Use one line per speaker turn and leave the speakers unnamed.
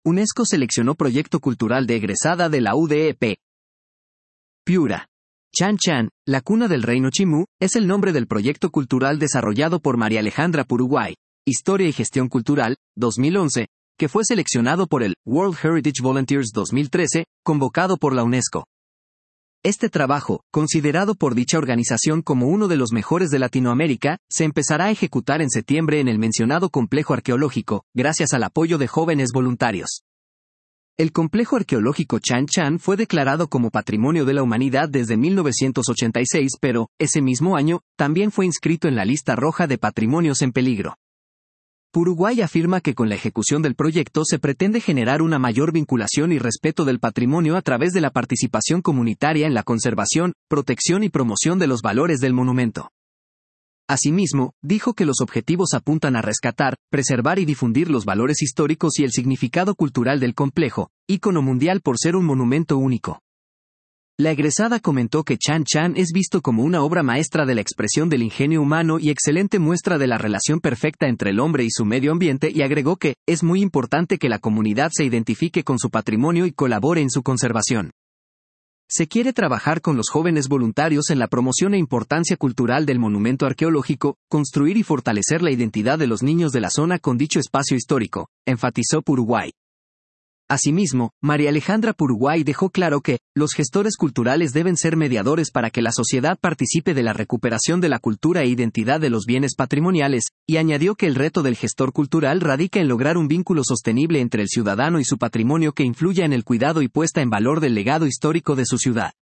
UNESCO seleccionó proyecto cultural de egresada de la UDEP. Piura. Chan Chan, la cuna del reino Chimú, es el nombre del proyecto cultural desarrollado por María Alejandra Puruguay, Historia y Gestión Cultural, 2011, que fue seleccionado por el World Heritage Volunteers 2013, convocado por la UNESCO. Este trabajo, considerado por dicha organización como uno de los mejores de Latinoamérica, se empezará a ejecutar en septiembre en el mencionado complejo arqueológico, gracias al apoyo de jóvenes voluntarios. El complejo arqueológico Chan Chan fue declarado como Patrimonio de la Humanidad desde 1986, pero, ese mismo año, también fue inscrito en la lista roja de patrimonios en peligro. Puruguay afirma que con la ejecución del proyecto se pretende generar una mayor vinculación y respeto del patrimonio a través de la participación comunitaria en la conservación, protección y promoción de los valores del monumento. Asimismo, dijo que los objetivos apuntan a rescatar, preservar y difundir los valores históricos y el significado cultural del complejo, ícono mundial por ser un monumento único. La egresada comentó que Chan Chan es visto como una obra maestra de la expresión del ingenio humano y excelente muestra de la relación perfecta entre el hombre y su medio ambiente, y agregó que es muy importante que la comunidad se identifique con su patrimonio y colabore en su conservación. Se quiere trabajar con los jóvenes voluntarios en la promoción e importancia cultural del monumento arqueológico, construir y fortalecer la identidad de los niños de la zona con dicho espacio histórico, enfatizó Puruguay. Asimismo, María Alejandra Puruguay dejó claro que, los gestores culturales deben ser mediadores para que la sociedad participe de la recuperación de la cultura e identidad de los bienes patrimoniales, y añadió que el reto del gestor cultural radica en lograr un vínculo sostenible entre el ciudadano y su patrimonio que influya en el cuidado y puesta en valor del legado histórico de su ciudad.